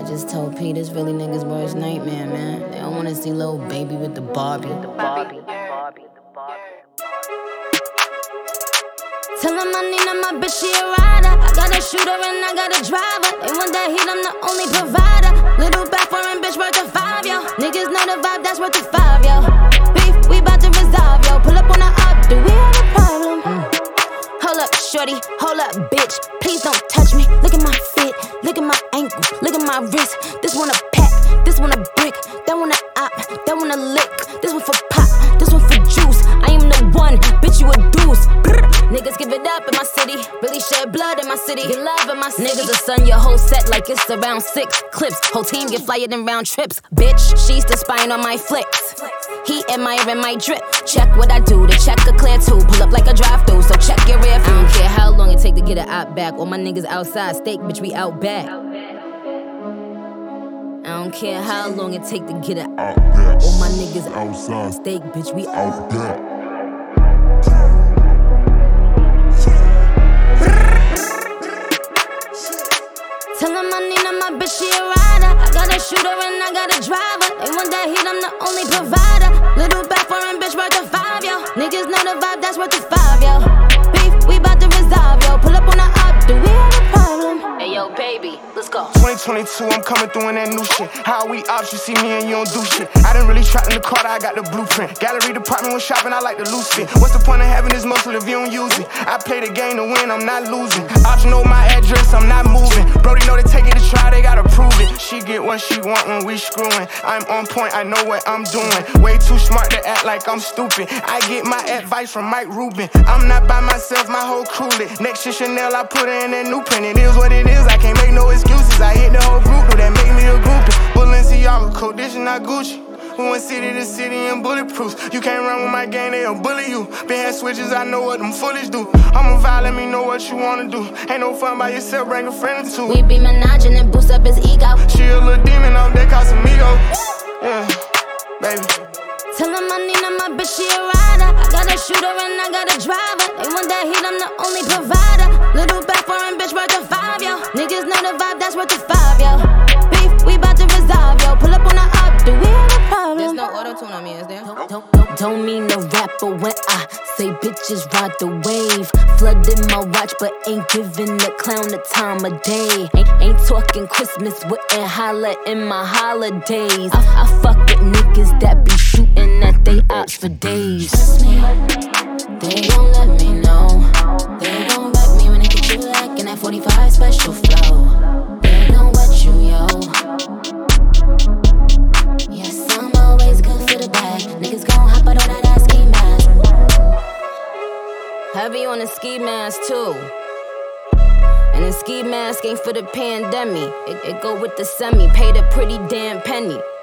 just told P this really niggas' worst nightmare, man. They don't wanna see little baby with the Barbie. Tell him I need my bitch, she a rider. I got a shooter and I got a driver. They want that heat, I'm the only provider. Little back foreign bitch worth of 5, yo. Niggas know the vibe, that's worth of 5, yo. Beef, we bout to resolve, yo. Pull up on the up, do we have a problem? Hold up, shorty, hold up, bitch. Please don't touch me. Look at my fit, look at my ankle, look at my wrist. This one a pack, this one a brick. That one a op, that one a lick. This one for pop, this one for juice. I am the one, bitch, you a deuce. Niggas give it up in my city. Really shed blood in my city. Get love in my city. Niggas will stun your whole set like it's around 6 clips. Whole team get flyer than round trips. Bitch, she's the spying on my flicks. He admiring my drip. Check what I do, the check a clear too. Pull up like a drive-thru, so check your rear view. I don't care how long it take to get an op back. All my niggas outside, steak, bitch, we out back. I don't care how long it take to get it out back. All my niggas outside, steak, bitch, we out back. Tell him I need my bitch, she a rider. I got a shooter and I got a driver. They want that heat, I'm the only provider. Little back foreign bitch worth of 5, yo. Niggas know the vibe, that's worth of 5, yo. Beef, we bout to resolve, yo. Pull up on the up, do we have a problem? Hey, yo, baby, let's go. 2022, I'm coming through in that new shit. How we ops, you see me and you don't do shit. I done really trapped in the Carter, I got the blueprint. Gallery department when shopping, I like to loose it. What's the point of having this muscle if you don't use it? I play the game to win, I'm not losing. Ops know my address, I'm not moving. Brody know they take it to try, they gotta prove it. She get what she want when we screwing. I'm on point, I know what I'm doing. Way too smart to act like I'm stupid. I get my advice from Mike Rubin. I'm not by myself, my whole crew lit. Next to Chanel, I put her in that new print. It is what it is, I can't make no excuses. I hit the whole group, no, that make me a groupie. Balenciaga, coat, this is not Gucci. We went city to city in bulletproofs. You can't run with my gang, they'll bully you. Been had switches, I know what them foolish do. I'm a vibe, let me know what you wanna do. Ain't no fun by yourself, bring a friend or two. We be menaging and boost up his ego. She a little demon out there, Casamigo. Yeah, baby. Tell him I need my bitch, she a rider. I got a shooter and I got a driver. They want that heat, I'm the only provider. Little back foreign bitch worth of 5, yo. Niggas know the vibe, that's worth of 5, yo. Beef, we bout to resolve, yo. Pull up on the up, do we have a problem? There's no auto-tune on me, is there? Don't mean to rap, but when I say bitches ride the wave, flooding my watch, but ain't giving the clown the time of day. Ain't talking Christmas, wouldn't holla in my holidays. I fuck with niggas that be shooting at they ops for days. Trust me, they gon' let me know. They gon' wreck me when they get you lacking that 45 special flow. They gon' wet you, yo. Yes, I'm always good for the bag. Niggas gon' hop out on that ski mask. Heavy on the ski mask too. And the ski mask ain't for the pandemic. It go with the semi. Paid a pretty damn penny.